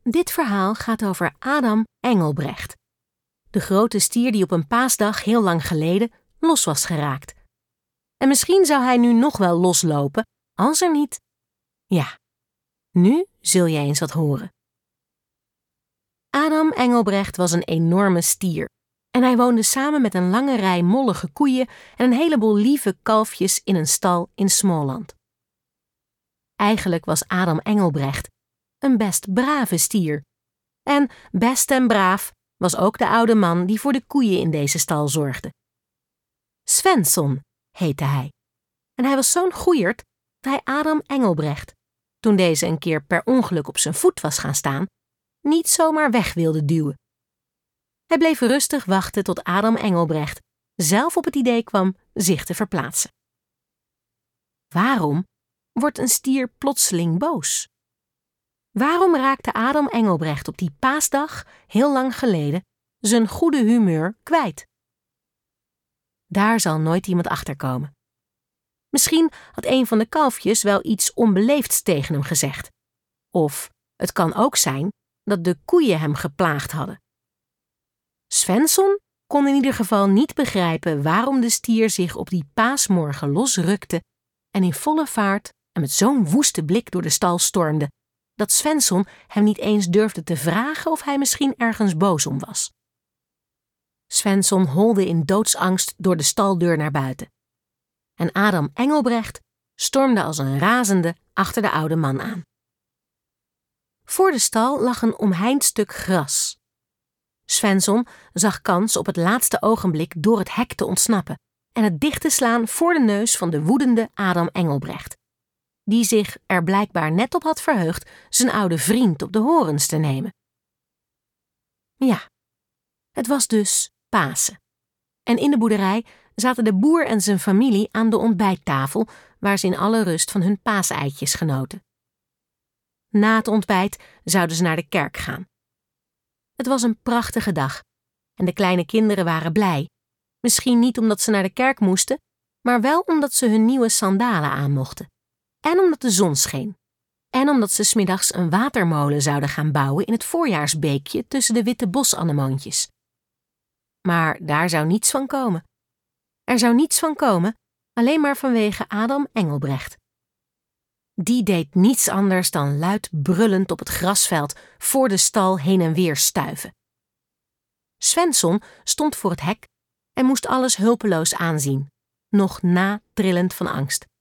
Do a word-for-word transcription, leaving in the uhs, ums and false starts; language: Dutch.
Dit verhaal gaat over Adam Engelbrecht, de grote stier die op een paasdag heel lang geleden los was geraakt. En misschien zou hij nu nog wel loslopen, als er niet... Ja, nu zul je eens wat horen. Adam Engelbrecht was een enorme stier en hij woonde samen met een lange rij mollige koeien en een heleboel lieve kalfjes in een stal in Småland. Eigenlijk was Adam Engelbrecht een best brave stier. En best en braaf was ook de oude man die voor de koeien in deze stal zorgde. Svensson heette hij. En hij was zo'n goeierd dat hij Adam Engelbrecht, toen deze een keer per ongeluk op zijn voet was gaan staan, niet zomaar weg wilde duwen. Hij bleef rustig wachten tot Adam Engelbrecht zelf op het idee kwam zich te verplaatsen. Waarom wordt een stier plotseling boos? Waarom raakte Adam Engelbrecht op die paasdag, heel lang geleden, zijn goede humeur kwijt? Daar zal nooit iemand achterkomen. Misschien had een van de kalfjes wel iets onbeleefds tegen hem gezegd. Of het kan ook zijn dat de koeien hem geplaagd hadden. Svensson kon in ieder geval niet begrijpen waarom de stier zich op die paasmorgen losrukte en in volle vaart en met zo'n woeste blik door de stal stormde, dat Svensson hem niet eens durfde te vragen of hij misschien ergens boos om was. Svensson holde in doodsangst door de staldeur naar buiten. En Adam Engelbrecht stormde als een razende achter de oude man aan. Voor de stal lag een omheind stuk gras. Svensson zag kans op het laatste ogenblik door het hek te ontsnappen en het dicht te slaan voor de neus van de woedende Adam Engelbrecht, die zich er blijkbaar net op had verheugd zijn oude vriend op de horens te nemen. Ja, het was dus Pasen. En in de boerderij zaten de boer en zijn familie aan de ontbijttafel, waar ze in alle rust van hun paaseitjes genoten. Na het ontbijt zouden ze naar de kerk gaan. Het was een prachtige dag en de kleine kinderen waren blij. Misschien niet omdat ze naar de kerk moesten, maar wel omdat ze hun nieuwe sandalen aan mochten. En omdat de zon scheen. En omdat ze 's middags een watermolen zouden gaan bouwen in het voorjaarsbeekje tussen de witte bosanemoontjes. Maar daar zou niets van komen. Er zou niets van komen, alleen maar vanwege Adam Engelbrecht. Die deed niets anders dan luid brullend op het grasveld voor de stal heen en weer stuiven. Svensson stond voor het hek en moest alles hulpeloos aanzien, nog natrillend van angst.